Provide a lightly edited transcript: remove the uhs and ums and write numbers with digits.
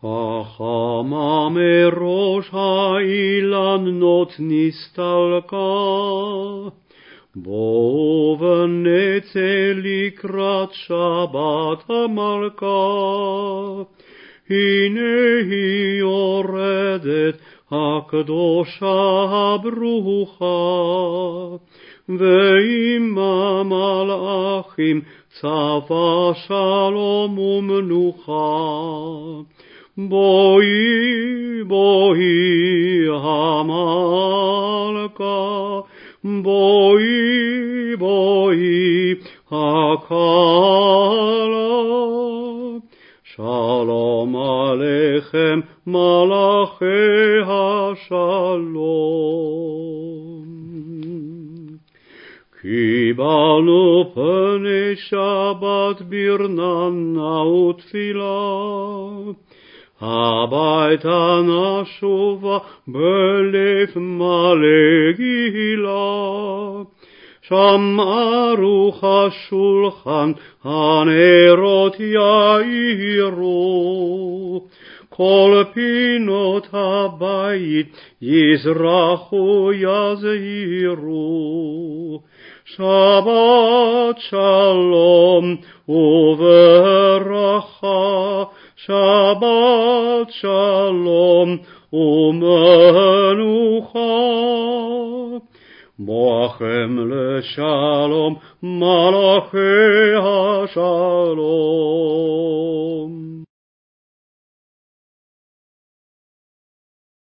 חכמה מראש האילנות נסתלקה, בואו ונצא לקראת שבת המלכה. הנה היא יורדת הקדושה הברוכה, ועמה מלאכים צבא שלום ומנוחה. בואי בואי המלכה, בואי בואי הכלה. שלום עליכם מלאכי השלום. קיבלנו פני שבת ברננה ותפילה, הביתה נשובה בלב מלא גילה. שם ערוך השולחן הנרות יאירו, כל פינות הבית יזרחו יזהירו. שבת שלום וברכה, שבת שלום ומנוחה. בואכם לשלום מלאכי השלום.